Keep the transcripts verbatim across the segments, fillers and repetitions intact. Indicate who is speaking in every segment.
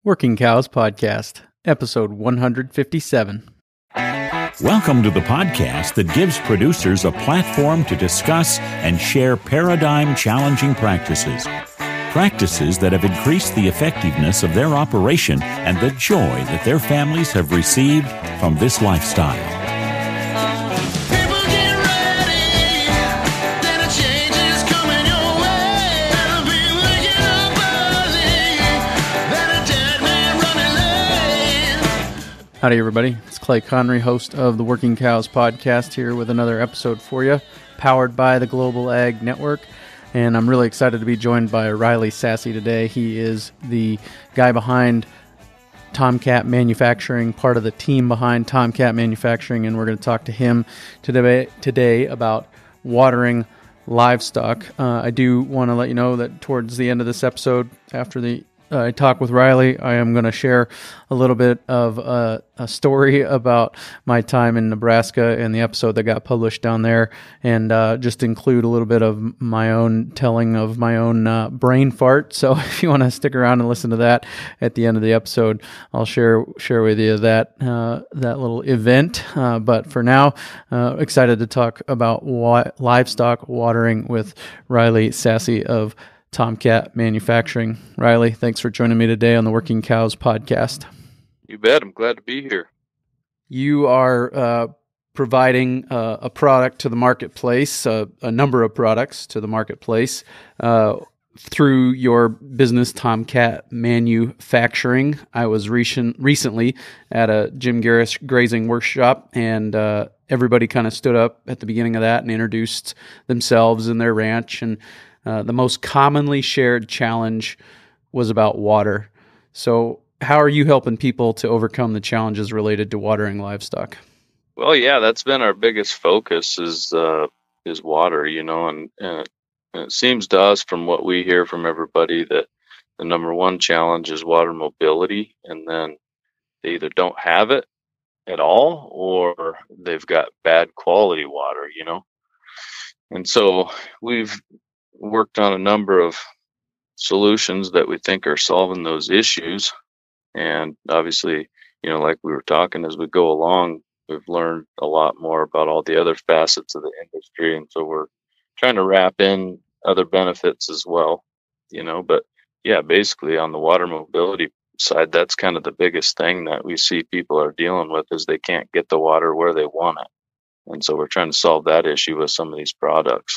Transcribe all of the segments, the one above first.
Speaker 1: Working Cows Podcast, episode one hundred fifty-seven.
Speaker 2: Welcome to the podcast that gives producers a platform to discuss and share paradigm-challenging practices. Practices that have increased the effectiveness of their operation and the joy that their families have received from this lifestyle.
Speaker 1: Howdy, everybody. It's Clay Connery, host of the Working Cows Podcast, here with another episode for you, powered by the Global Ag Network. And I'm really excited to be joined by Riley Sassy today. He is the guy behind Tomcat Manufacturing, part of the team behind Tomcat Manufacturing, and we're going to talk to him today, today about watering livestock. Uh, I do want to let you know that towards the end of this episode, after the Uh, I talk with Riley, I am going to share a little bit of uh, a story about my time in Nebraska and the episode that got published down there, and uh, just include a little bit of my own telling of my own uh, brain fart. So if you want to stick around and listen to that at the end of the episode, I'll share share with you that uh, that little event. Uh, but for now, uh, excited to talk about wa- livestock watering with Riley Sassy of Tomcat Manufacturing. Riley, thanks for joining me today on the Working Cows Podcast.
Speaker 3: You bet. I'm glad to be here.
Speaker 1: You are uh, providing uh, a product to the marketplace, uh, a number of products to the marketplace uh, through your business, Tomcat Manufacturing. I was recent, recently at a Jim Garris grazing workshop, and uh, everybody kind of stood up at the beginning of that and introduced themselves and their ranch, and Uh, the most commonly shared challenge was about water. So how are you helping people to overcome the challenges related to watering livestock?
Speaker 3: Well, yeah, that's been our biggest focus is uh, is water, you know, and, and, it, and it seems to us from what we hear from everybody that the number one challenge is water mobility, and then they either don't have it at all or they've got bad quality water, you know. And so we've worked on a number of solutions that we think are solving those issues. And obviously, you know, like we were talking as we go along, we've learned a lot more about all the other facets of the industry. And so we're trying to wrap in other benefits as well, you know, but yeah, basically on the water mobility side, that's kind of the biggest thing that we see people are dealing with is they can't get the water where they want it. And so we're trying to solve that issue with some of these products.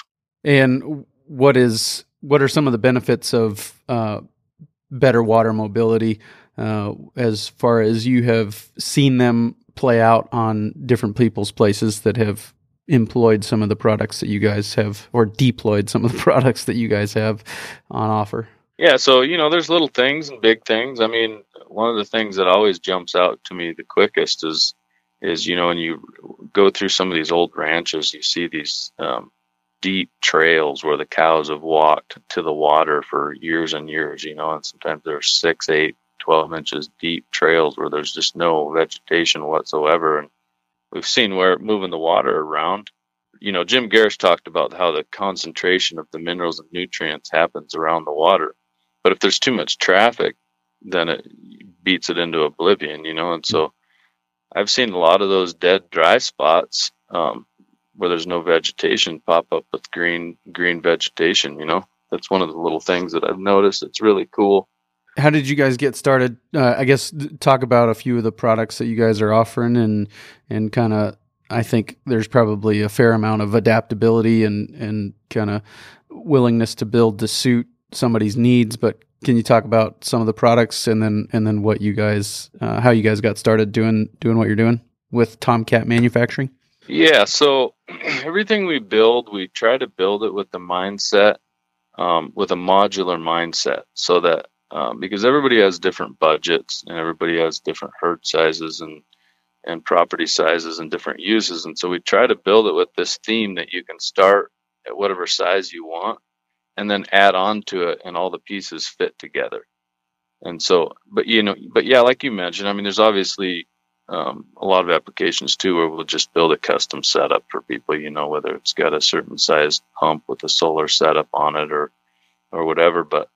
Speaker 1: And what is what are some of the benefits of uh, better water mobility uh, as far as you have seen them play out on different people's places that have employed some of the products that you guys have, or deployed some of the products that you guys have on offer?
Speaker 3: Yeah, so, you know, there's little things and big things. I mean, one of the things that always jumps out to me the quickest is, is you know, when you go through some of these old ranches, you see these um, deep trails where the cows have walked to the water for years and years, you know, and sometimes they're six, eight, twelve inches deep trails where there's just no vegetation whatsoever. And we've seen where moving the water around, you know, Jim Garris talked about how the concentration of the minerals and nutrients happens around the water. But if there's too much traffic, then it beats it into oblivion, you know, and so I've seen a lot of those dead dry spots, um, where there's no vegetation pop up with green green vegetation, you know. That's one of the little things that I've noticed. It's really cool.
Speaker 1: How did you guys get started? Uh, I guess talk about a few of the products that you guys are offering, and and kind of, I think there's probably a fair amount of adaptability and, and kind of willingness to build to suit somebody's needs. But can you talk about some of the products and then and then what you guys, uh, how you guys got started doing doing what you're doing with Tomcat Manufacturing?
Speaker 3: Yeah, so everything we build, we try to build it with the mindset, um, with a modular mindset, so that um, because everybody has different budgets and everybody has different herd sizes and and property sizes and different uses, and so we try to build it with this theme that you can start at whatever size you want and then add on to it, and all the pieces fit together. And so, but you know, but yeah, like you mentioned, I mean, there's obviously Um, a lot of applications too where we'll just build a custom setup for people, you know, whether it's got a certain size pump with a solar setup on it or or whatever. But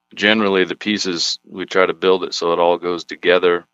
Speaker 3: generally the pieces, we try to build it so it all goes together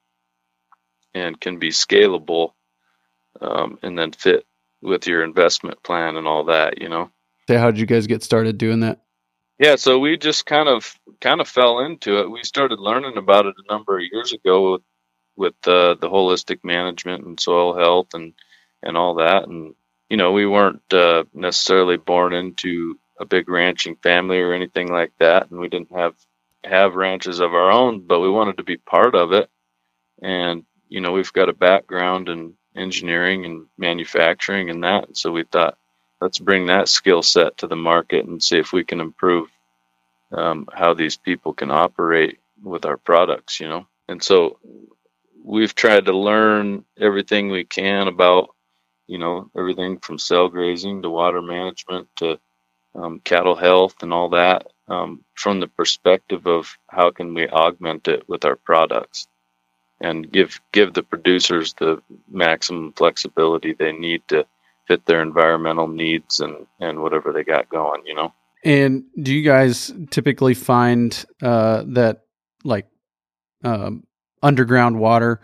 Speaker 3: and can be scalable, um, and then fit with your investment plan and all that, you know.
Speaker 1: So how did you guys get started doing that?
Speaker 3: Yeah, so we just kind of kind of fell into it. We started learning about it a number of years ago with, with uh, the holistic management and soil health and and all that. And you know, we weren't uh, necessarily born into a big ranching family or anything like that, and we didn't have have ranches of our own, but we wanted to be part of it. And you know, we've got a background in engineering and manufacturing and that, so we thought, let's bring that skill set to the market and see if we can improve um, how these people can operate with our products, you know. And so we've tried to learn everything we can about, you know, everything from cell grazing to water management to um, cattle health and all that, um, from the perspective of how can we augment it with our products and give give the producers the maximum flexibility they need to fit their environmental needs and, and whatever they got going, you know.
Speaker 1: And do you guys typically find uh, that like um, underground water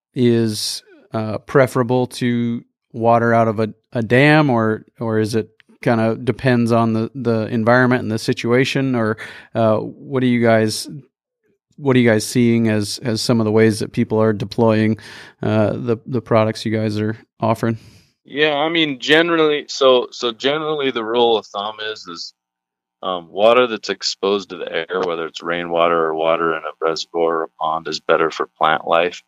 Speaker 1: is uh, preferable to water out of a, a dam, or or is it kind of depends on the, the environment and the situation, or uh, what are you guys what are you guys seeing as as some of the ways that people are deploying uh, the the products you guys are offering?
Speaker 3: Yeah, I mean, generally, so so generally, the rule of thumb is is um, water that's exposed to the air, whether it's rainwater or water in a reservoir or a pond, is better for plant life.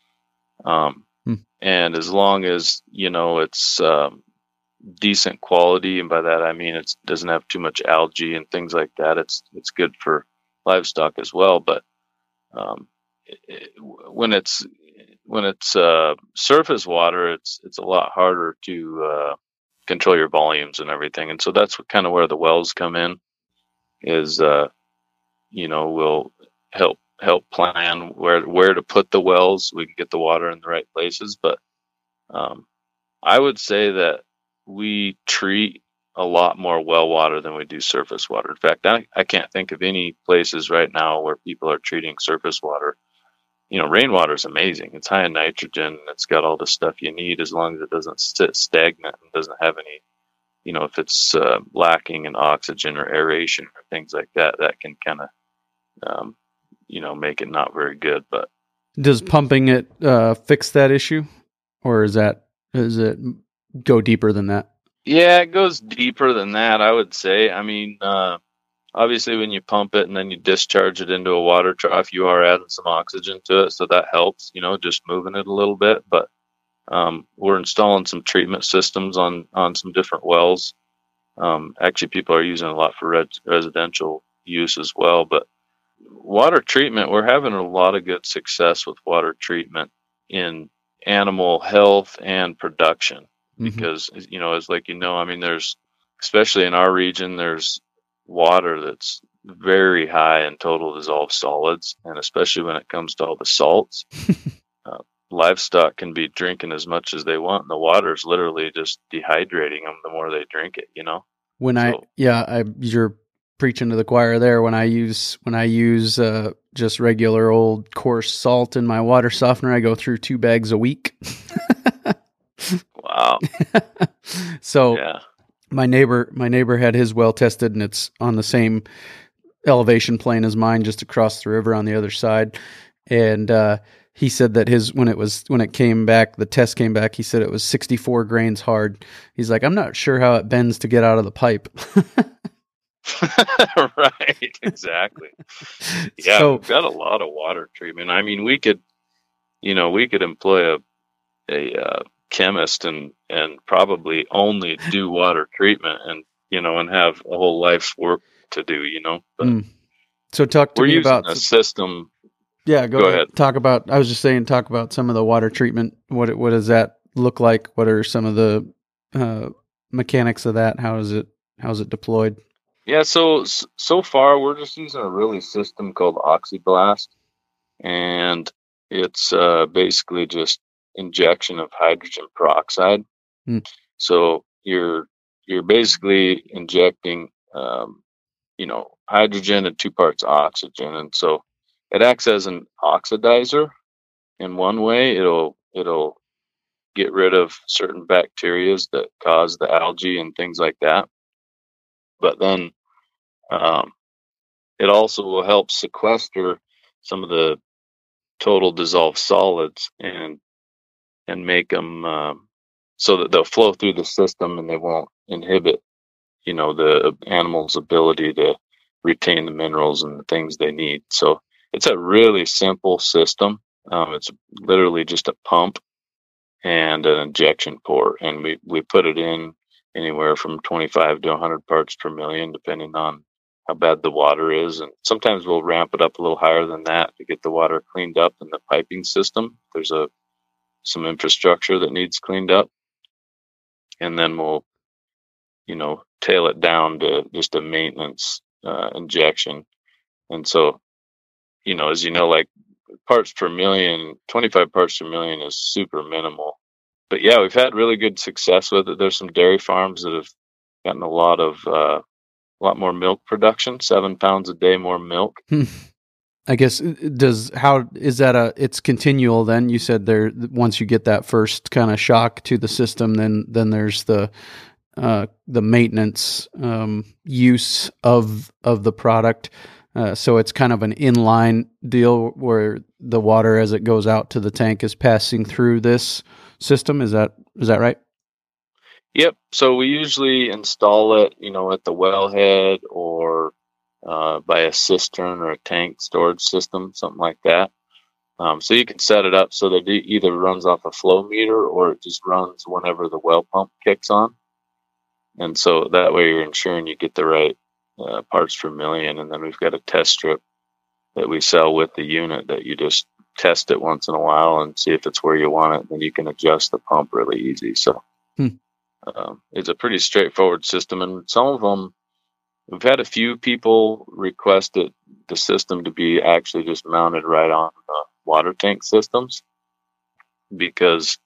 Speaker 3: Um, hmm. And as long as you know it's um, decent quality, and by that I mean it doesn't have too much algae and things like that, it's it's good for livestock as well. But um, it, it, when it's when it's uh, surface water, it's it's a lot harder to uh, control your volumes and everything. And so that's what, kind of where the wells come in, is uh, you know, we'll help help plan where where to put the wells. We can get the water in the right places. But um, I would say that we treat a lot more well water than we do surface water. In fact, I, I can't think of any places right now where people are treating surface water. You know, rainwater is amazing. It's high in nitrogen. It's got all the stuff you need, as long as it doesn't sit stagnant and doesn't have any, you know, if it's uh, lacking in oxygen or aeration or things like that, that can kind of, um, you know, make it not very good. But
Speaker 1: does pumping it uh, fix that issue, or is that is it go deeper than that?
Speaker 3: Yeah, it goes deeper than that, I would say. I mean, uh, obviously, when you pump it and then you discharge it into a water trough, you are adding some oxygen to it, so that helps, you know, just moving it a little bit. But um, we're installing some treatment systems on, on some different wells. Um, actually, people are using it a lot for res- residential use as well. But water treatment, we're having a lot of good success with water treatment in animal health and production. Mm-hmm. Because, you know, as like, you know, I mean, there's, especially in our region, there's water that's very high in total dissolved solids, and especially when it comes to all the salts, uh, livestock can be drinking as much as they want, and the water is literally just dehydrating them the more they drink it, you know.
Speaker 1: When so, I yeah I you're preaching to the choir there. When I use when I use uh just regular old coarse salt in my water softener, I go through two bags a week.
Speaker 3: Wow.
Speaker 1: So
Speaker 3: yeah.
Speaker 1: My neighbor, my neighbor had his well tested, and it's on the same elevation plane as mine, just across the river on the other side. And uh, he said that his when it was when it came back, the test came back. He said it was sixty-four grains hard. He's like, I'm not sure how it bends to get out of the pipe.
Speaker 3: Right, exactly. Yeah, so, we've got a lot of water treatment. I mean, we could, you know, we could employ a a uh, chemist and and probably only do water treatment, and you know, and have a whole life's work to do, you know. But
Speaker 1: mm. So talk to
Speaker 3: we're
Speaker 1: me
Speaker 3: using
Speaker 1: about
Speaker 3: a system.
Speaker 1: Yeah, go,
Speaker 3: go
Speaker 1: ahead.
Speaker 3: ahead.
Speaker 1: Talk about. I was just saying, talk about some of the water treatment. What what does that look like? What are some of the uh, mechanics of that? How is it how is it deployed?
Speaker 3: Yeah, so so far we're just using a really system called Oxyblast, and it's uh, basically just injection of hydrogen peroxide. Mm. So you're you're basically injecting, um, you know, hydrogen and two parts oxygen. And so it acts as an oxidizer in one way. It'll, it'll get rid of certain bacteria that cause the algae and things like that. But then, um, it also will help sequester some of the total dissolved solids and, and make them, um, so that they'll flow through the system and they won't inhibit, you know, the animal's ability to retain the minerals and the things they need. So it's a really simple system. Um, it's literally just a pump and an injection port, and we, we put it in anywhere from twenty-five to one hundred parts per million, depending on how bad the water is. And sometimes we'll ramp it up a little higher than that to get the water cleaned up in the piping system. There's a some infrastructure that needs cleaned up, and then we'll, you know, tail it down to just a maintenance uh, injection. And so, you know, as you know, like parts per million, twenty-five parts per million is super minimal. But yeah, we've had really good success with it. There's some dairy farms that have gotten a lot of, uh, a lot more milk production, seven pounds a day more milk.
Speaker 1: I guess does how is that a it's continual then? You said there once you get that first kind of shock to the system, then then there's the uh, the maintenance um, use of of the product. Uh, so it's kind of an inline deal where the water as it goes out to the tank is passing through this system. Is that is that right?
Speaker 3: Yep. So we usually install it, you know, at the wellhead or uh, by a cistern or a tank storage system, something like that. Um, so you can set it up so that it either runs off a flow meter or it just runs whenever the well pump kicks on. And so that way you're ensuring you get the right uh, parts per million. And then we've got a test strip that we sell with the unit that you just test it once in a while and see if it's where you want it. Then you can adjust the pump really easy. So
Speaker 1: hmm.
Speaker 3: um, it's a pretty straightforward system. And some of them, we've had a few people request it, the system to be actually just mounted right on the water tank systems, because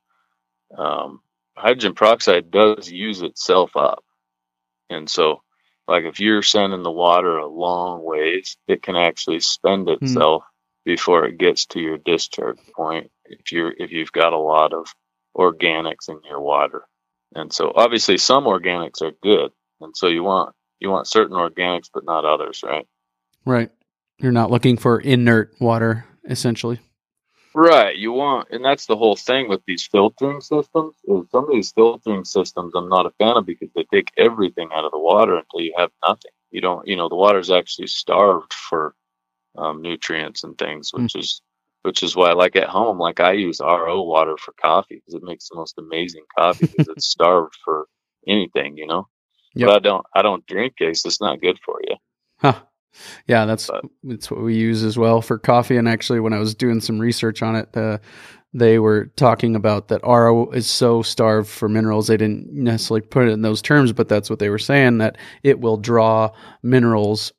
Speaker 3: um, hydrogen peroxide does use itself up. And so, like if you're sending the water a long ways, it can actually spend itself mm. before it gets to your discharge point if you're if you've got a lot of organics in your water. And so obviously some organics are good, and so you want you want certain organics but not others, right?
Speaker 1: Right. You're not looking for inert water, essentially.
Speaker 3: Right. You want, and that's the whole thing with these filtering systems, is some of these filtering systems I'm not a fan of because they take everything out of the water until you have nothing. You don't, you know, the water's actually starved for um, nutrients and things, which mm. is, which is why, like at home, like I use R O water for coffee because it makes the most amazing coffee because it's starved for anything, you know. Yep. But I don't, I don't drink it. So it's not good for you.
Speaker 1: Huh. Yeah, that's but, that's what we use as well for coffee. And actually, when I was doing some research on it, uh, they were talking about that R O is so starved for minerals. They didn't necessarily put it in those terms, but that's what they were saying, that it will draw minerals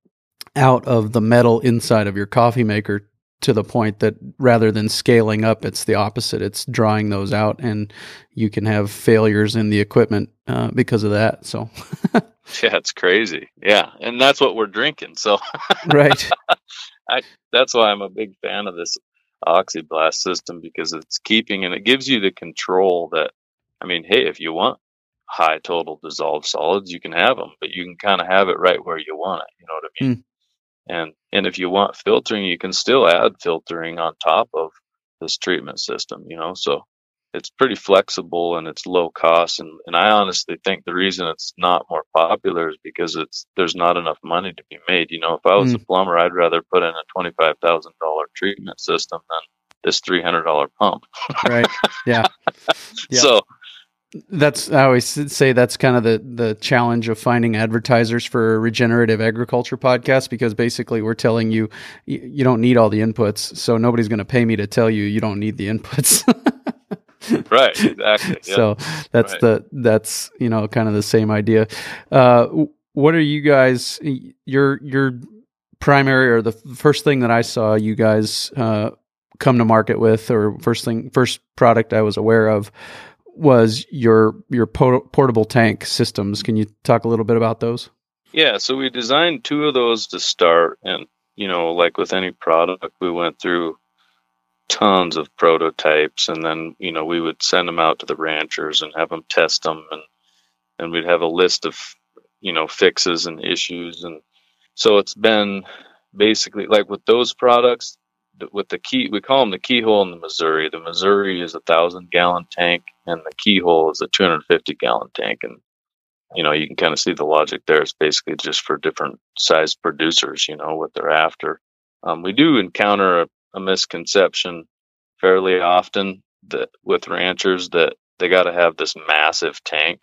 Speaker 1: out of the metal inside of your coffee maker to the point that rather than scaling up, it's the opposite. It's drawing those out, and you can have failures in the equipment uh, because of that. So,
Speaker 3: yeah, it's crazy. Yeah, and that's what we're drinking. So,
Speaker 1: right.
Speaker 3: I, that's why I'm a big fan of this Oxyblast system, because it's keeping and it gives you the control that, I mean, hey, if you want high total dissolved solids, you can have them, but you can kind of have it right where you want it. You know what I mean? Mm. And and if you want filtering, you can still add filtering on top of this treatment system, you know, so it's pretty flexible and it's low cost. And, and I honestly think the reason it's not more popular is because it's there's not enough money to be made. You know, if I was mm. a plumber, I'd rather put in a twenty-five thousand dollars treatment system than this three hundred dollars pump.
Speaker 1: Right. Yeah. Yeah.
Speaker 3: So
Speaker 1: that's, I always say that's kind of the, the challenge of finding advertisers for a regenerative agriculture podcast, because basically we're telling you, you, you don't need all the inputs. So nobody's going to pay me to tell you, you don't need the inputs.
Speaker 3: Right. Exactly. Yeah.
Speaker 1: So that's right. the, that's, you know, kind of the same idea. Uh, what are you guys, your, your primary, or the first thing that I saw you guys, uh, come to market with, or first thing, first product I was aware of, was your your portable tank systems. Can you talk a little bit about those?
Speaker 3: Yeah, so we designed two of those to start, and you know, like with any product, we went through tons of prototypes, and then you know we would send them out to the ranchers and have them test them, and and we'd have a list of you know fixes and issues, and so it's been basically like with those products, with the key, we call them the keyhole and the Missouri. The Missouri is a thousand gallon tank, and the keyhole is a two hundred fifty gallon tank, and you know you can kind of see the logic there. It's basically just for different size producers, you know what they're after. Um, we do encounter a, a misconception fairly often that with ranchers that they got to have this massive tank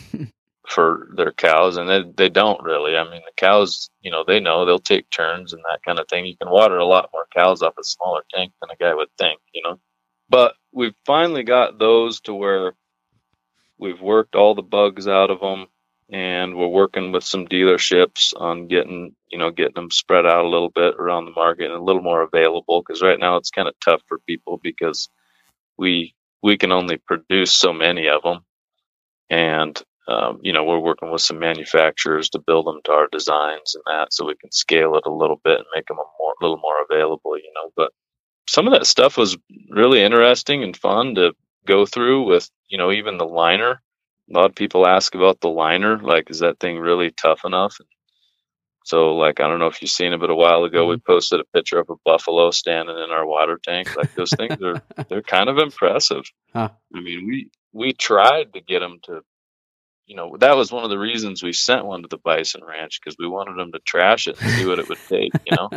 Speaker 3: for their cows, and they, they don't really. I mean, the cows, you know, they know they'll take turns and that kind of thing. You can water a lot more cows off a smaller tank than a guy would think, you know. But we've finally got those to where we've worked all the bugs out of them, and we're working with some dealerships on getting, you know, getting them spread out a little bit around the market and a little more available. Because right now it's kind of tough for people because we we can only produce so many of them, and Um, you know, we're working with some manufacturers to build them to our designs and that, so we can scale it a little bit and make them a more, little more available, you know. But some of that stuff was really interesting and fun to go through with, you know, even the liner. A lot of people ask about the liner, like, is that thing really tough enough? So, like, I don't know if you've seen it, but a while ago mm-hmm. we posted a picture of a buffalo standing in our water tank. Like, those things are, they're kind of impressive. Huh. I mean, we, we tried to get them to, you know, that was one of the reasons we sent one to the Bison Ranch, because we wanted them to trash it and see what it would take, you know.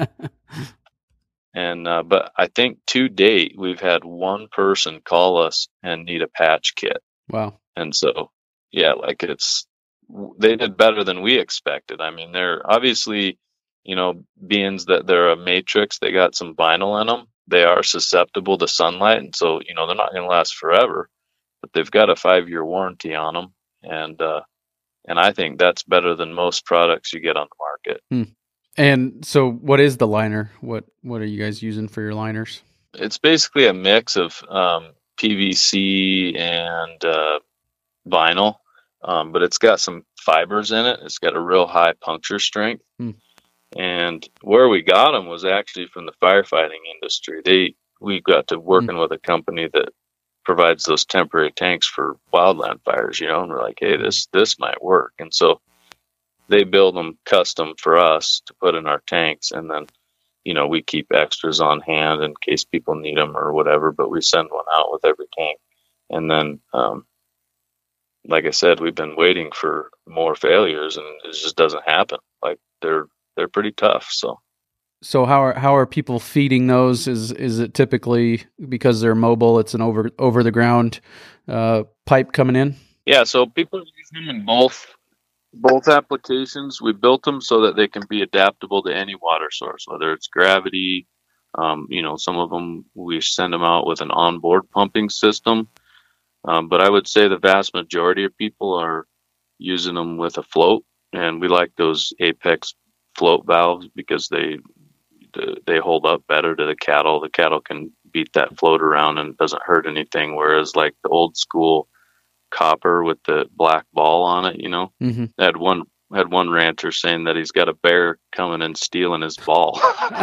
Speaker 3: And uh, but I think to date we've had one person call us and need a patch kit.
Speaker 1: Wow.
Speaker 3: And so, yeah, like it's they did better than we expected. I mean, they're obviously, you know, being that they're a matrix, they got some vinyl in them. They are susceptible to sunlight, and so you know they're not going to last forever. But they've got a five-year warranty on them. And uh, and I think that's better than most products you get on the market.
Speaker 1: Hmm. And so, what is the liner? What what are you guys using for your liners?
Speaker 3: It's basically a mix of um, P V C and uh, vinyl, um, but it's got some fibers in it. It's got a real high puncture strength. Hmm. And where we got them was actually from the firefighting industry. They we got to working hmm. with a company that provides those temporary tanks for wildland fires, you know, and we're like, hey, this this might work. And so they build them custom for us to put in our tanks, and then, you know, we keep extras on hand in case people need them or whatever, but we send one out with every tank. And then, um, like I said, we've been waiting for more failures, and it just doesn't happen. Like, they're they're pretty tough, so.
Speaker 1: So how are how are people feeding those? Is is it typically because they're mobile? It's an over over the ground uh, pipe coming in.
Speaker 3: Yeah, so people use them in both both applications. We built them so that they can be adaptable to any water source, whether it's gravity. Um, you know, some of them we send them out with an onboard pumping system, um, but I would say the vast majority of people are using them with a float, and we like those Apex float valves because they. They hold up better to the cattle. The cattle can beat that float around and it doesn't hurt anything. Whereas like the old school copper with the black ball on it, you know, mm-hmm. had one had one rancher saying that he's got a bear coming and stealing his ball.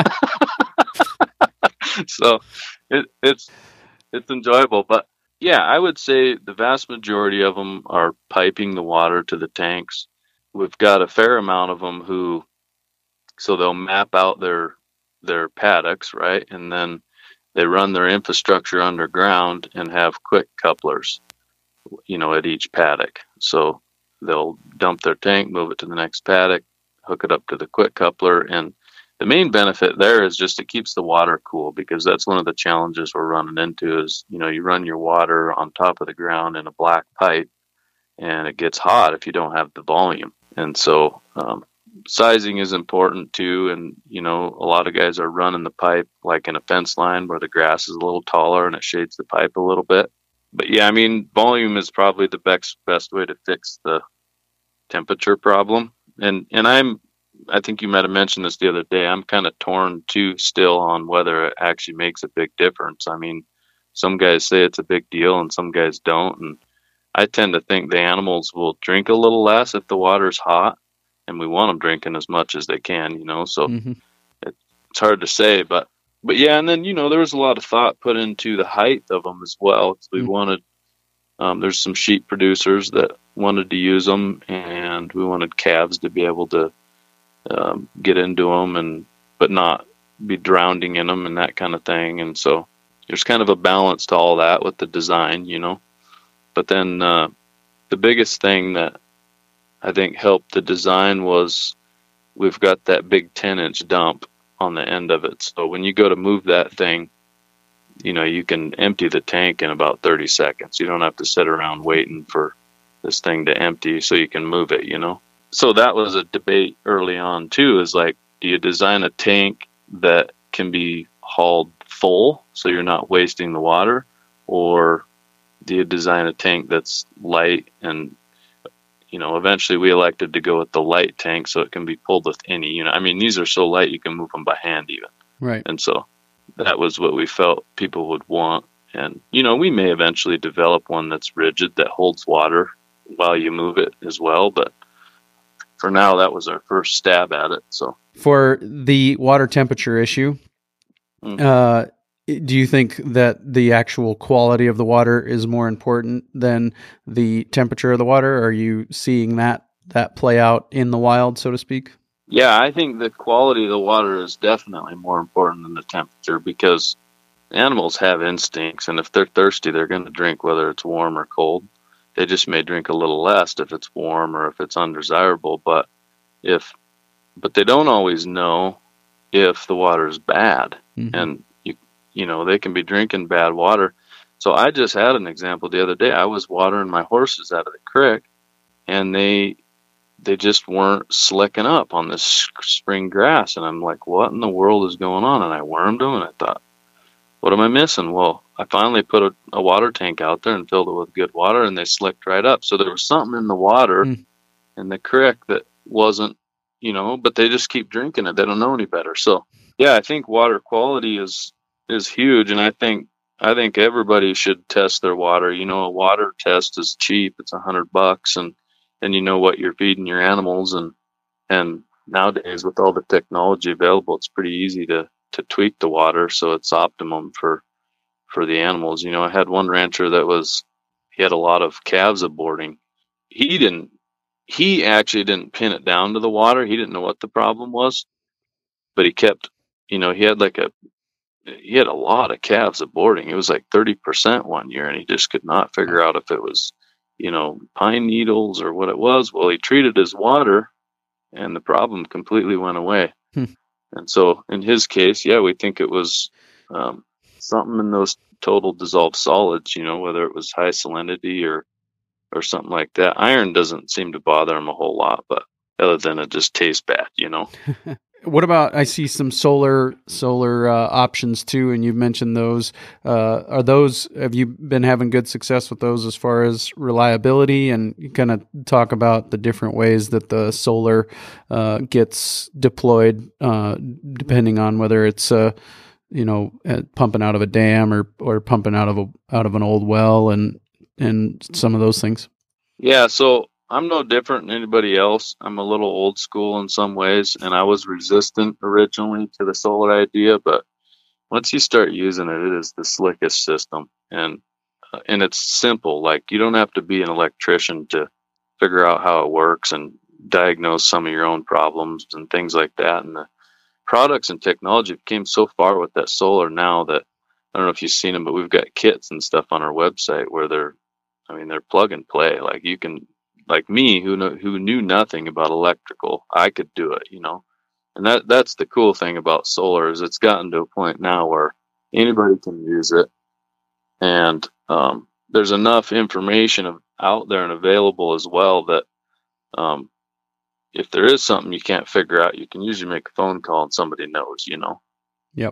Speaker 3: So it, it's it's enjoyable, but yeah, I would say the vast majority of them are piping the water to the tanks. We've got a fair amount of them who, so they'll map out their their paddocks, right? And then they run their infrastructure underground and have quick couplers, you know, at each paddock. So they'll dump their tank, move it to the next paddock, hook it up to the quick coupler. And the main benefit there is just it keeps the water cool, because that's one of the challenges we're running into is, you know, you run your water on top of the ground in a black pipe and it gets hot if you don't have the volume. And so, um, sizing is important too, and you know a lot of guys are running the pipe like in a fence line where the grass is a little taller and it shades the pipe a little bit. But yeah, I mean, volume is probably the best best way to fix the temperature problem. And and I'm I think you might have mentioned this the other day. I'm kind of torn too still on whether it actually makes a big difference. I mean, some guys say it's a big deal and some guys don't, and I tend to think the animals will drink a little less if the water's hot. and we want them drinking as much as they can, you know, so
Speaker 1: Mm-hmm.
Speaker 3: it, it's hard to say, but, but yeah. And then, you know, there was a lot of thought put into the height of them as well. 'Cause we
Speaker 1: Mm.
Speaker 3: wanted, um, there's some sheep producers that wanted to use them, and we wanted calves to be able to, um, get into them and, but not be drowning in them and that kind of thing. And so there's kind of a balance to all that with the design, you know, but then, uh, the biggest thing that I think helped the design was we've got that big ten inch dump on the end of it. So when you go to move that thing, you know, you can empty the tank in about thirty seconds. You don't have to sit around waiting for this thing to empty so you can move it, you know? So that was a debate early on too, is like, do you design a tank that can be hauled full so you're not wasting the water? Or do you design a tank that's light? And, you know, eventually we elected to go with the light tank so it can be pulled with any, you know, I mean, these are so light you can move them by hand even.
Speaker 1: Right.
Speaker 3: And so that was what we felt people would want. And, you know, we may eventually develop one that's rigid that holds water while you move it as well. But for now, that was our first stab at it. So
Speaker 1: For the water temperature issue,
Speaker 3: Mm.
Speaker 1: uh, do you think that the actual quality of the water is more important than the temperature of the water? Are you seeing that that play out in the wild, so to speak?
Speaker 3: yeah, I think the quality of the water is definitely more important than the temperature, because animals have instincts, and if they're thirsty, they're going to drink whether it's warm or cold. They just may drink a little less if it's warm or if it's undesirable, but if but they don't always know if the water is bad.
Speaker 1: Mm-hmm.
Speaker 3: And you you know, they can be drinking bad water. So I just had an example the other day. I was watering my horses out of the creek, and they they just weren't slicking up on this spring grass, and I'm like, what in the world is going on? And I wormed them, and I thought, what am I missing? Well, I finally put a, a water tank out there and filled it with good water, and they slicked right up. So there was something in the water
Speaker 1: Mm.
Speaker 3: in the creek that wasn't, you know, but they just keep drinking it. They don't know any better. So yeah, I think water quality is is huge, and I think I think everybody should test their water. You know, a water test is cheap. It's a hundred bucks, and and you know what you're feeding your animals, and and nowadays with all the technology available, it's pretty easy to to tweak the water so it's optimum for for the animals. You know, I had one rancher that was he had a lot of calves aborting. He didn't he actually didn't pin it down to the water. He didn't know what the problem was, but he kept, you know, he had like a he had a lot of calves aborting. It was like thirty percent one year, and he just could not figure out if it was, you know, pine needles or what it was. Well, he treated his water, and the problem completely went away.
Speaker 1: Hmm.
Speaker 3: And so in his case, yeah, we think it was um, something in those total dissolved solids, you know, whether it was high salinity or or something like that. Iron doesn't seem to bother him a whole lot, but other than it just tastes bad, you know.
Speaker 1: What about, I see some solar solar uh, options too, and you've mentioned those. Uh, are those, have you been having good success with those as far as reliability? And you kind of talk about the different ways that the solar uh, gets deployed, uh, depending on whether it's uh, you know uh, pumping out of a dam or or pumping out of a out of an old well, and and some of those things.
Speaker 3: Yeah, so I'm no different than anybody else. I'm a little old school in some ways, and I was resistant originally to the solar idea, but once you start using it, it is the slickest system, and uh, and it's simple. Like, you don't have to be an electrician to figure out how it works and diagnose some of your own problems and things like that. And the products and technology came so far with that solar now that I don't know if you've seen them, but we've got kits and stuff on our website where they're, I mean, they're plug and play. Like, you can, like me, who know, who knew nothing about electrical, I could do it, you know. And that that's the cool thing about solar, is it's gotten to a point now where anybody can use it, and um, there's enough information of, out there and available as well that um, if there is something you can't figure out, you can usually make a phone call and somebody knows, you know.
Speaker 1: Yep.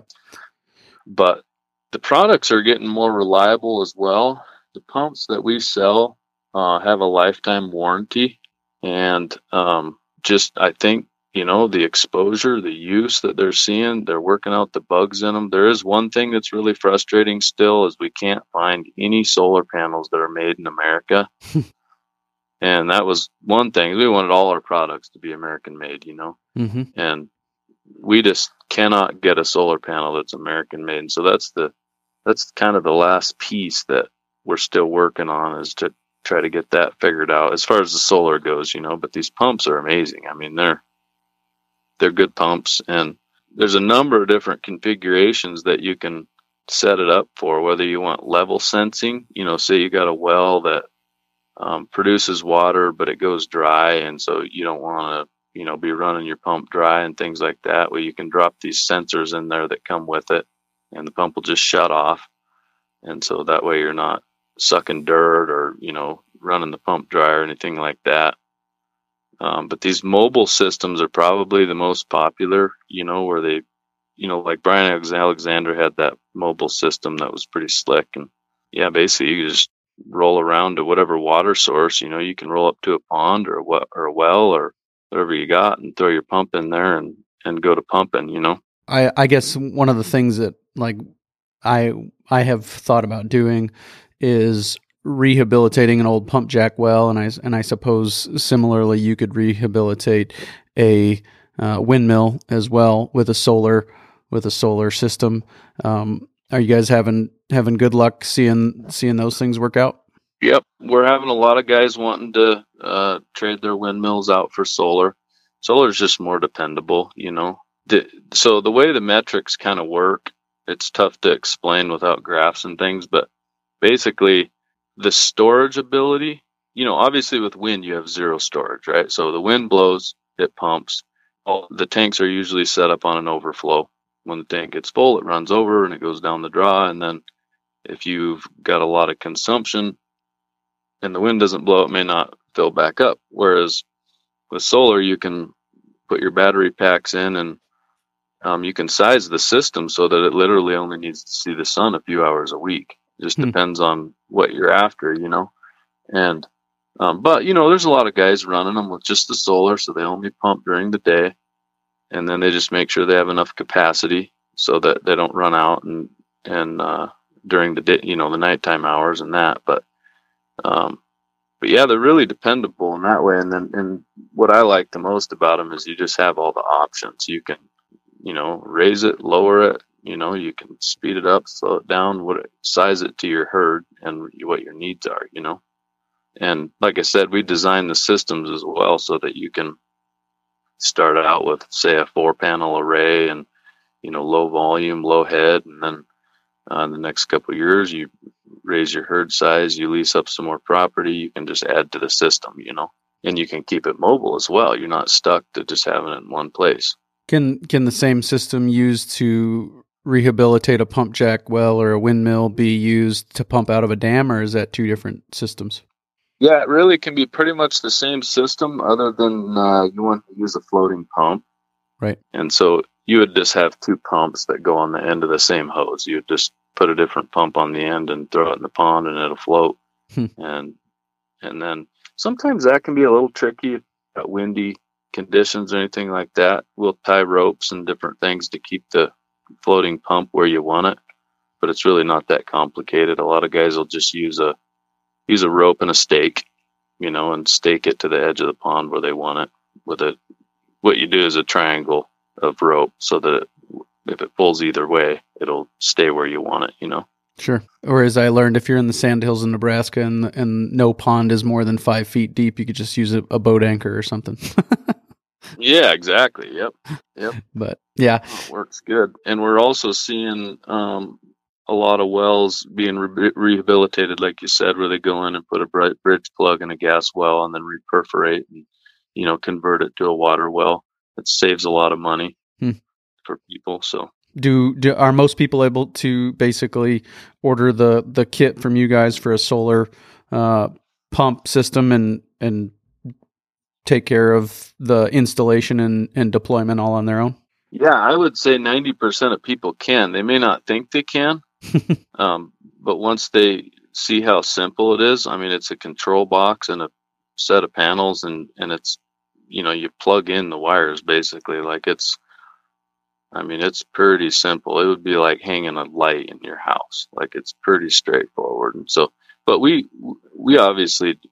Speaker 3: But the products are getting more reliable as well. The pumps that we sell uh, have a lifetime warranty, and um, just I think, you know, the exposure, the use that they're seeing, they're working out the bugs in them. There is one thing that's really frustrating still, is we can't find any solar panels that are made in America. And that was one thing. We wanted all our products to be American made, you know,
Speaker 1: Mm-hmm.
Speaker 3: and we just cannot get a solar panel that's American made. And so that's the, that's kind of the last piece that we're still working on, is to try to get that figured out as far as the solar goes, you know. But these pumps are amazing. I mean, they're, they're good pumps, and there's a number of different configurations that you can set it up for, whether you want level sensing, you know, say you got a well that um, produces water, but it goes dry. And so you don't want to, you know, be running your pump dry and things like that. Well, you can drop these sensors in there that come with it, and the pump will just shut off. And so that way you're not sucking dirt or, you know, running the pump dry or anything like that. Um, but these mobile systems are probably the most popular, you know, where they, you know, like Brian Alexander had that mobile system that was pretty slick. And yeah, basically you just roll around to whatever water source, you know, you can roll up to a pond or a, well, or a well or whatever you got and throw your pump in there and, and go to pumping, you know.
Speaker 1: I, I guess one of the things that like I I have thought about doing is rehabilitating an old pump jack well, and I and I suppose similarly you could rehabilitate a uh, windmill as well with a solar with a solar system. Um, are you guys having having good luck seeing seeing those things work out?
Speaker 3: Yep, we're having a lot of guys wanting to uh, trade their windmills out for solar. Solar is just more dependable, you know. The, so the way the metrics kind of work, it's tough to explain without graphs and things, but basically the storage ability, you know, obviously with wind you have zero storage, right? So the wind blows, it pumps. All the tanks are usually set up on an overflow. When the tank gets full, it runs over and it goes down the draw. And then if you've got a lot of consumption and the wind doesn't blow, it may not fill back up. Whereas with solar, you can put your battery packs in, and um, you can size the system so that it literally only needs to see the sun a few hours a week. It just hmm. depends on what you're after, you know. And um, but you know, there's a lot of guys running them with just the solar, so they only pump during the day, and then they just make sure they have enough capacity so that they don't run out and and uh, during the day, you know, the nighttime hours and that. But um, but yeah, they're really dependable in that way. And then and what I like the most about them is you just have all the options. You can, you know, raise it, lower it. You know, you can speed it up, slow it down, what size it to your herd and what your needs are, you know. And like I said, we design the systems as well so that you can start out with, say, a four panel array and, you know, low volume, low head. And then uh, in the next couple of years, you raise your herd size, you lease up some more property, you can just add to the system, you know, and you can keep it mobile as well. You're not stuck to just having it in one place.
Speaker 1: Can, can the same system used to rehabilitate a pump jack well or a windmill be used to pump out of a dam, or is that two different systems?
Speaker 3: Yeah, it really can be pretty much the same system, other than uh, you want to use a floating pump.
Speaker 1: Right.
Speaker 3: And so you would just have two pumps that go on the end of the same hose. You would just put a different pump on the end and throw it in the pond and it'll float. Hmm. And and then sometimes that can be a little tricky if you've got windy conditions or anything like that. We'll tie ropes and different things to keep the floating pump where you want it, but it's really not that complicated. A lot of guys will just use a use a rope and a stake, you know, and stake it to the edge of the pond where they want it. With it, what you do is a triangle of rope so that it, if it pulls either way, it'll stay where you want it, you know.
Speaker 1: Sure. Or as I learned, if you're in the Sandhills in Nebraska and and no pond is more than five feet deep, you could just use a, a boat anchor or something.
Speaker 3: Yeah, exactly. Yep. Yep.
Speaker 1: But yeah,
Speaker 3: it works good. And we're also seeing um, a lot of wells being re- rehabilitated, like you said, where they go in and put a bridge plug in a gas well and then reperforate and, you know, convert it to a water well. It saves a lot of money hmm. for people. So
Speaker 1: do, do are most people able to basically order the, the kit from you guys for a solar uh, pump system and, and take care of the installation and, and deployment all on their own?
Speaker 3: Yeah, I would say ninety percent of people can. They may not think they can, um, but once they see how simple it is, I mean, it's a control box and a set of panels, and, and it's, you know, you plug in the wires basically. Like it's, I mean, it's pretty simple. It would be like hanging a light in your house. Like it's pretty straightforward. And so, but we, we obviously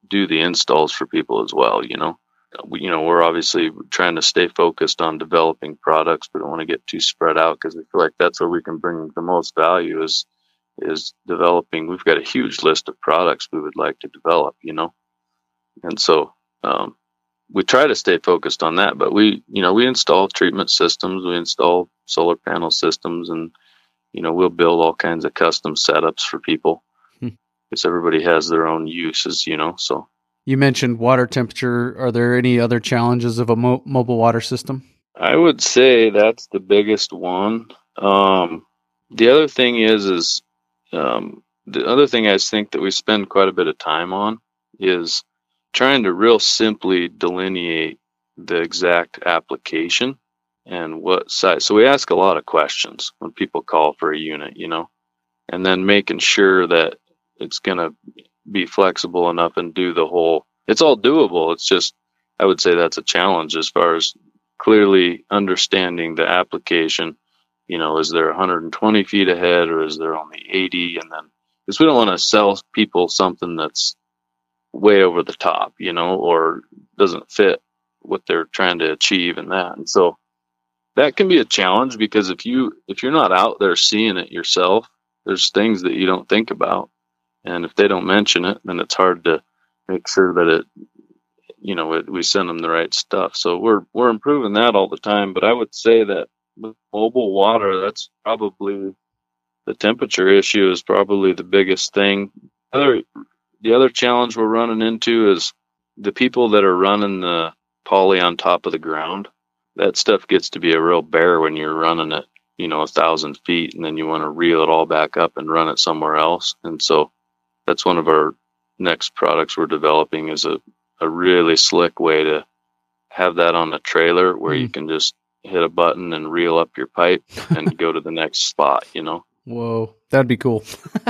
Speaker 3: do the installs for people as well. You know, we, you know, we're obviously trying to stay focused on developing products, but don't want to get too spread out because we feel like that's where we can bring the most value is is developing. We've got a huge list of products we would like to develop, you know, and so um, we try to stay focused on that. But we, you know, we install treatment systems, we install solar panel systems, and you know, we'll build all kinds of custom setups for people because hmm. everybody has their own uses, you know. So
Speaker 1: you mentioned water temperature. Are there any other challenges of a mo- mobile water system?
Speaker 3: I would say that's the biggest one. Um, the other thing is, is um, the other thing I think that we spend quite a bit of time on is trying to real simply delineate the exact application and what size. So we ask a lot of questions when people call for a unit, you know, and then making sure that it's going to be flexible enough and do the whole, it's all doable. It's just, I would say that's a challenge as far as clearly understanding the application. You know, is there one hundred twenty feet ahead or is there only eighty? And then, because we don't want to sell people something that's way over the top, you know, or doesn't fit what they're trying to achieve in that. And so that can be a challenge because if you, if you're not out there seeing it yourself, there's things that you don't think about. And if they don't mention it, then it's hard to make sure that it, you know, it, we send them the right stuff. So we're, we're improving that all the time. But I would say that with mobile water, that's probably the temperature issue is probably the biggest thing. Other, the other challenge we're running into is the people that are running the poly on top of the ground. That stuff gets to be a real bear when you're running it, you know, a thousand feet, and then you want to reel it all back up and run it somewhere else. And so that's one of our next products we're developing is a, a really slick way to have that on a trailer where mm. you can just hit a button and reel up your pipe and go to the next spot, you know?
Speaker 1: Whoa, that'd be cool.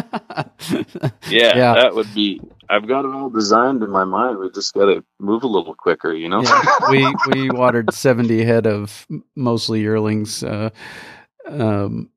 Speaker 3: yeah, yeah, that would be, I've got it all designed in my mind. We just got to move a little quicker, you know?
Speaker 1: yeah, we, we watered seventy head of mostly yearlings, uh, um,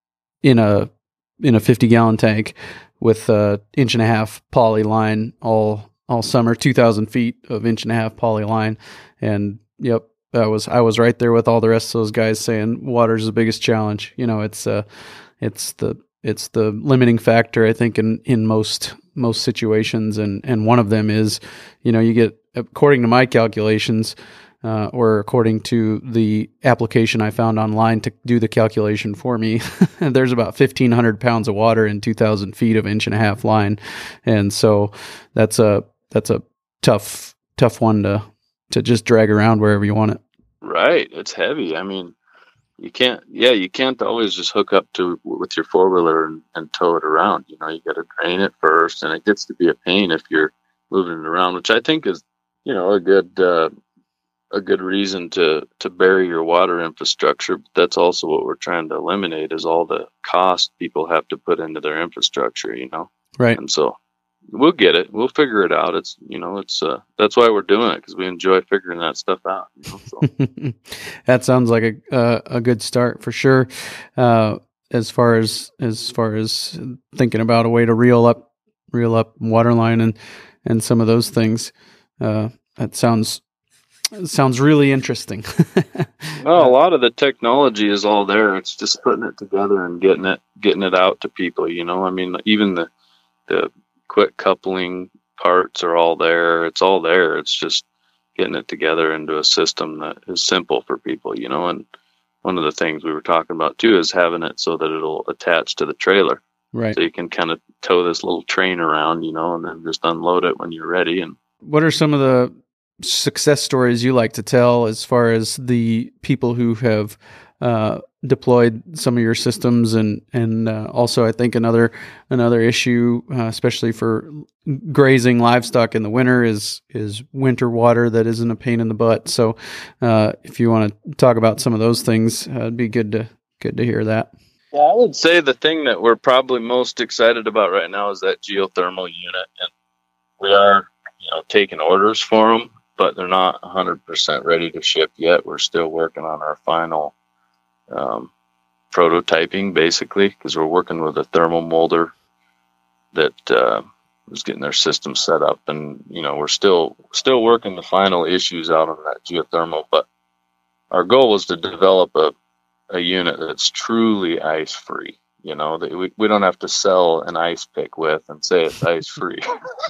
Speaker 1: in a, in a fifty gallon tank with a inch and a half poly line all, all summer, two thousand feet of inch and a half poly line. And yep, I was, I was right there with all the rest of those guys saying water's the biggest challenge. You know, it's, uh, it's the, it's the limiting factor, I think, in, in most, most situations. And, and one of them is, you know, you get, according to my calculations, uh, or according to the application I found online to do the calculation for me, there's about fifteen hundred pounds of water in two thousand feet of inch and a half line. And so that's a, that's a tough, tough one to, to just drag around wherever you want it.
Speaker 3: Right. It's heavy. I mean, you can't, yeah, you can't always just hook up to with your four wheeler and, and tow it around. You know, you got to drain it first, and it gets to be a pain if you're moving it around, which I think is, you know, a good, uh, a good reason to, to bury your water infrastructure. But that's also what we're trying to eliminate is all the cost people have to put into their infrastructure, you know?
Speaker 1: Right.
Speaker 3: And so we'll get it. We'll figure it out. It's, you know, it's, uh, that's why we're doing it, because we enjoy figuring that stuff out. You know, so.
Speaker 1: That sounds like a, uh, a good start for sure. Uh, as far as, as far as thinking about a way to reel up, reel up water line and, and some of those things, uh, that sounds, sounds really interesting.
Speaker 3: Well, a lot of the technology is all there. It's just putting it together and getting it, getting it out to people, you know, I mean, even the, the, quick coupling parts are all there. It's all there. It's just getting it together into a system that is simple for people, you know. And one of the things we were talking about too is having it so that it'll attach to the trailer.
Speaker 1: Right.
Speaker 3: So you can kind of tow this little train around, you know, and then just unload it when you're ready. And
Speaker 1: what are some of the success stories you like to tell as far as the people who have uh, deployed some of your systems, and and uh, also I think another another issue, uh, especially for grazing livestock in the winter, is is winter water that isn't a pain in the butt. So uh, if you want to talk about some of those things, uh, it'd be good to good to hear that.
Speaker 3: Yeah, I would say the thing that we're probably most excited about right now is that geothermal unit, and we are, you know, taking orders for them, but they're not one hundred percent ready to ship yet. We're still working on our final um, prototyping, basically, because we're working with a thermal molder that uh, just getting their system set up, and you know we're still still working the final issues out on that geothermal. But our goal was to develop a a unit that's truly ice free. You know, that we we don't have to sell an ice pick with and say it's ice free.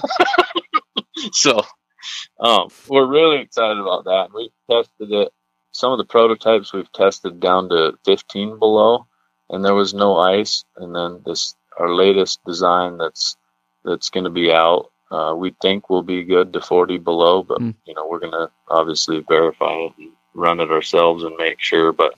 Speaker 3: So um, we're really excited about that. We've tested it. Some of the prototypes we've tested down to fifteen below, and there was no ice. And then this our latest design that's that's going to be out, uh, we think will be good to forty below, but mm. you know, we're going to obviously verify it and run it ourselves and make sure. But,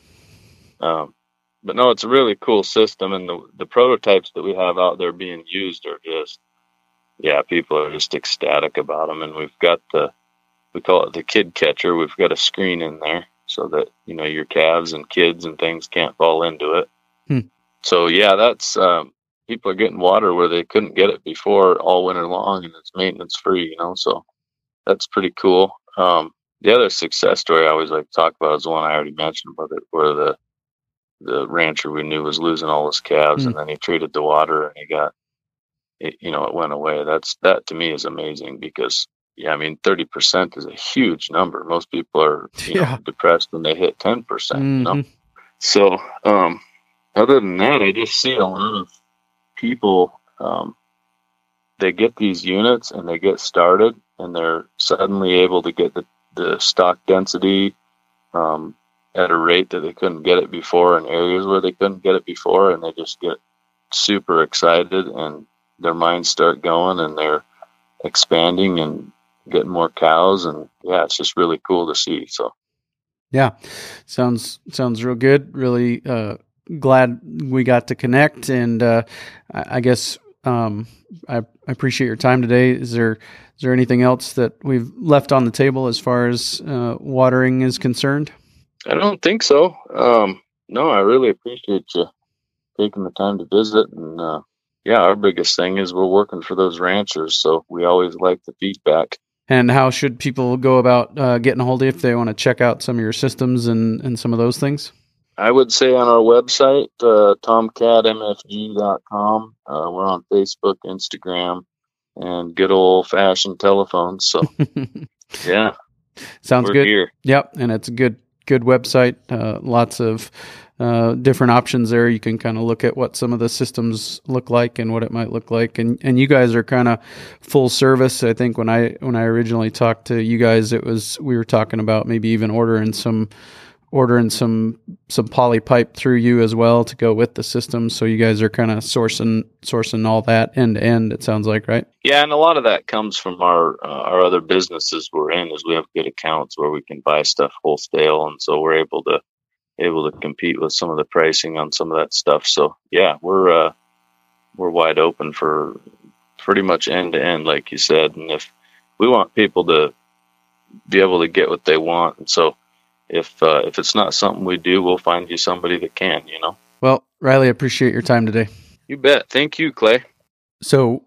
Speaker 3: um, but no, it's a really cool system, and the the prototypes that we have out there being used are just, yeah, people are just ecstatic about them. And we've got the, we call it the kid catcher. We've got a screen in there so that, you know, your calves and kids and things can't fall into it. Hmm. So yeah, that's, um, people are getting water where they couldn't get it before all winter long, and it's maintenance free, you know, so that's pretty cool. Um, the other success story I always like to talk about is the one I already mentioned about it, where the, the rancher we knew was losing all his calves, mm. and then he treated the water and he got, it, you know, it went away. That's, that to me is amazing because, yeah, I mean, thirty percent is a huge number. Most people are, you yeah. know, depressed when they hit ten percent, mm-hmm. you know? So, um, other than that, I just see a lot of people, um, they get these units and they get started and they're suddenly able to get the, the stock density um, at a rate that they couldn't get it before in areas where they couldn't get it before, and they just get super excited and their minds start going and they're expanding and getting more cows, and yeah, it's just really cool to see. So
Speaker 1: yeah, sounds sounds real good. Really uh glad we got to connect, and uh, I guess um, I, I appreciate your time today. Is there is there anything else that we've left on the table as far as uh, watering is concerned?
Speaker 3: I don't think so. Um, no, I really appreciate you taking the time to visit, and uh, yeah, our biggest thing is we're working for those ranchers, so we always like the feedback.
Speaker 1: And how should people go about uh, getting a hold of you if they want to check out some of your systems and, and some of those things?
Speaker 3: I would say on our website, uh, tomcat m f g dot com. Uh, we're on Facebook, Instagram, and good old-fashioned telephones. So, yeah.
Speaker 1: Sounds
Speaker 3: we're
Speaker 1: good.
Speaker 3: Here.
Speaker 1: Yep, and it's a good good website. Uh, lots of uh, different options there. You can kind of look at what some of the systems look like and what it might look like. And and you guys are kind of full service. I think when I when I originally talked to you guys, it was we were talking about maybe even ordering some ordering some some poly pipe through you as well to go with the system. So you guys are kind of sourcing sourcing all that end to end, it sounds like, right?
Speaker 3: Yeah, and a lot of that comes from our uh, our other businesses we're in, is we have good accounts where we can buy stuff wholesale, and so we're able to able to compete with some of the pricing on some of that stuff. So yeah, we're uh, we're wide open for pretty much end to end, like you said. And if we want people to be able to get what they want, and so If uh, if it's not something we do, we'll find you somebody that can, you know.
Speaker 1: Well, Riley, I appreciate your time today.
Speaker 3: You bet. Thank you, Clay.
Speaker 1: So,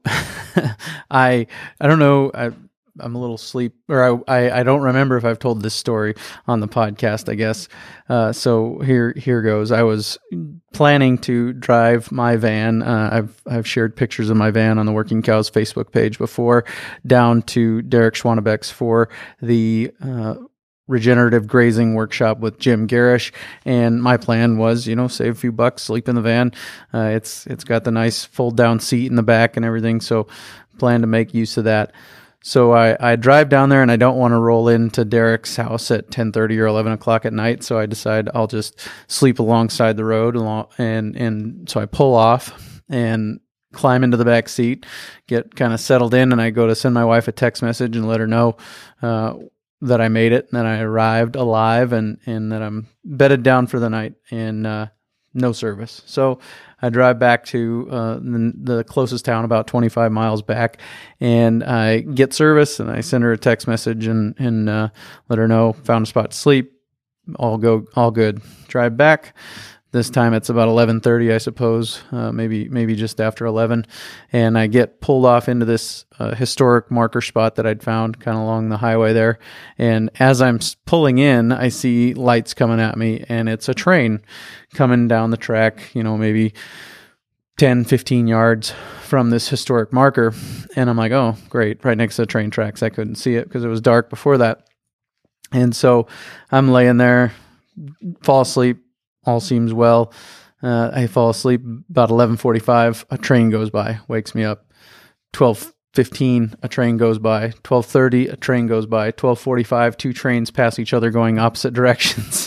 Speaker 1: I I don't know. I, I'm a little sleep, or I, I I don't remember if I've told this story on the podcast, I guess. Uh, so here here goes. I was planning to drive my van. Uh, I've I've shared pictures of my van on the Working Cows Facebook page before, down to Derek Schwanebeck's for the Uh, regenerative grazing workshop with Jim Garish, and my plan was, you know, save a few bucks, sleep in the van. Uh, it's it's got the nice fold down seat in the back and everything, so plan to make use of that. So I, I drive down there, and I don't want to roll into Derek's house at ten thirty or eleven o'clock at night, so I decide I'll just sleep alongside the road, along, and and so I pull off and climb into the back seat, get kind of settled in, and I go to send my wife a text message and let her know uh, that I made it, and that I arrived alive, and, and that I'm bedded down for the night, and uh, no service. So I drive back to uh, the, the closest town, about twenty-five miles back, and I get service, and I send her a text message and, and uh, let her know, found a spot to sleep, all go, all good. Drive back. This time it's about eleven thirty, I suppose, uh, maybe maybe just after eleven, and I get pulled off into this uh, historic marker spot that I'd found kind of along the highway there. And as I'm pulling in, I see lights coming at me, and it's a train coming down the track, you know, maybe ten, fifteen yards from this historic marker. And I'm like, oh, great, right next to the train tracks. I couldn't see it because it was dark before that. And so I'm laying there, fall asleep, all seems well. Uh, I fall asleep about eleven forty-five. A train goes by, wakes me up. twelve fifteen, a train goes by. twelve thirty, a train goes by. twelve forty-five, two trains pass each other going opposite directions.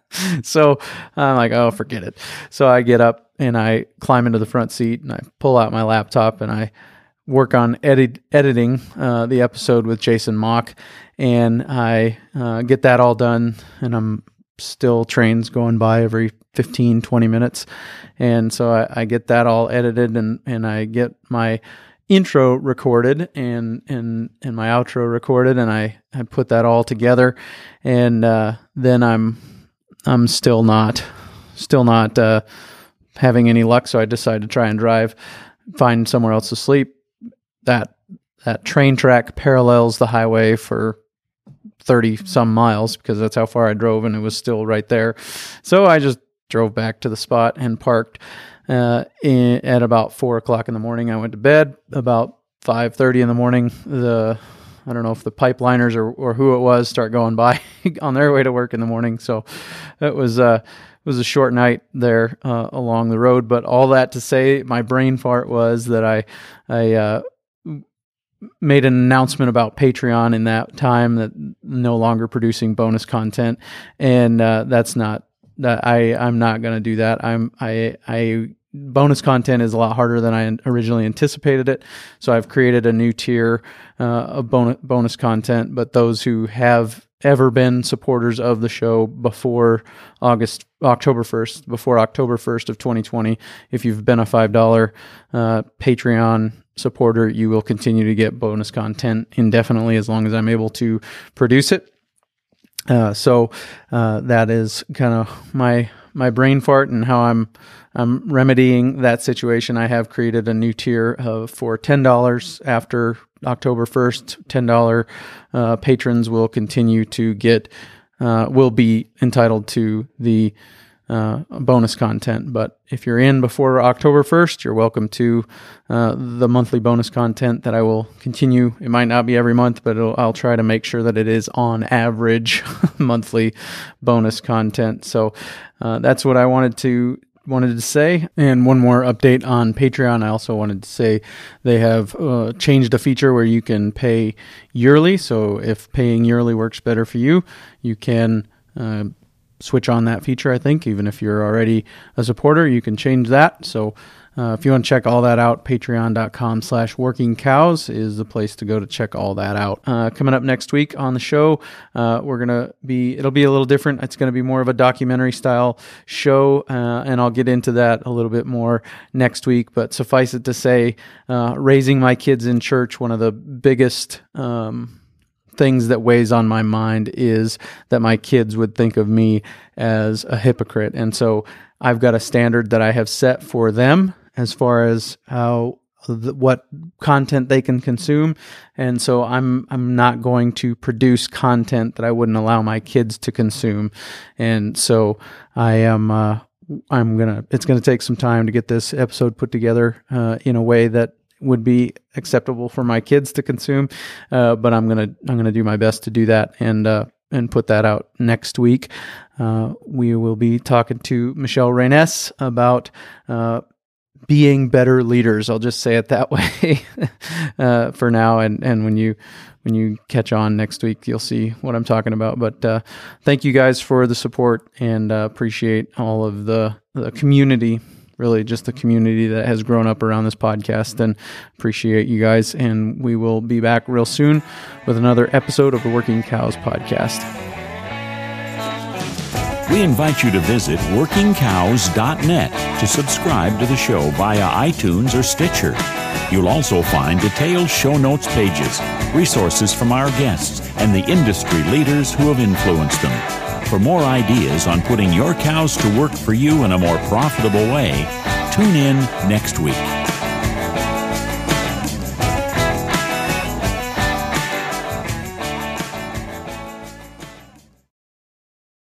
Speaker 1: So I'm like, oh, forget it. So I get up and I climb into the front seat and I pull out my laptop and I work on edit- editing uh, the episode with Jason Mock. And I uh, get that all done, and I'm still trains going by every fifteen, twenty minutes. And so I, I get that all edited, and, and I get my intro recorded and, and, and my outro recorded, and I, I put that all together. And uh, then I'm I'm still not still not uh, having any luck, so I decided to try and drive, find somewhere else to sleep. That that train track parallels the highway for thirty some miles because that's how far I drove, and it was still right there. So I just drove back to the spot and parked uh, in, at about four o'clock in the morning. I went to bed about five thirty in the morning. The I don't know if the pipeliners or, or who it was start going by on their way to work in the morning. So it was uh, it was a short night there uh, along the road. But all that to say, my brain fart was that I I. Uh, made an announcement about Patreon in that time that no longer producing bonus content. And, uh, that's not that I, I'm not going to do that. I'm, I, I, bonus content is a lot harder than I originally anticipated it. So I've created a new tier, uh, of bonus, bonus content, but those who have ever been supporters of the show before August, October first, before October first of twenty twenty, if you've been a five dollars, uh, Patreon supporter, you will continue to get bonus content indefinitely as long as I'm able to produce it. Uh, so uh, that is kind of my my brain fart and how I'm I'm remedying that situation. I have created a new tier uh, for ten dollars after October first. ten dollars uh, patrons will continue to get uh, will be entitled to the Uh, bonus content. But if you're in before October first, you're welcome to uh, the monthly bonus content that I will continue. It might not be every month, but it'll, I'll try to make sure that it is on average monthly bonus content. So uh, that's what I wanted to wanted to say. And one more update on Patreon. I also wanted to say they have uh, changed a feature where you can pay yearly. So if paying yearly works better for you, you can uh, switch on that feature. I think even if you're already a supporter, you can change that. So uh, if you want to check all that out, patreon.com slash working cows is the place to go to check all that out. Uh, coming up next week on the show, uh, we're going to be, it'll be a little different. It's going to be more of a documentary style show. Uh, and I'll get into that a little bit more next week, but suffice it to say, uh, raising my kids in church, one of the biggest, um, things that weighs on my mind is that my kids would think of me as a hypocrite. And so I've got a standard that I have set for them as far as how what content they can consume. And so I'm I'm not going to produce content that I wouldn't allow my kids to consume. And so I am uh, I'm gonna it's gonna take some time to get this episode put together uh, in a way that would be acceptable for my kids to consume, uh, but I'm gonna I'm gonna do my best to do that and uh, and put that out next week. Uh, we will be talking to Michelle Rayness about uh, being better leaders. I'll just say it that way uh, for now, and and when you when you catch on next week, you'll see what I'm talking about. But uh, thank you guys for the support, and uh, appreciate all of the the community. Really just the community that has grown up around this podcast, and appreciate you guys. And we will be back real soon with another episode of the Working Cows podcast.
Speaker 2: We invite you to visit working cows dot net to subscribe to the show via iTunes or Stitcher. You'll also find detailed show notes pages, resources from our guests, and the industry leaders who have influenced them. For more ideas on putting your cows to work for you in a more profitable way, tune in next week.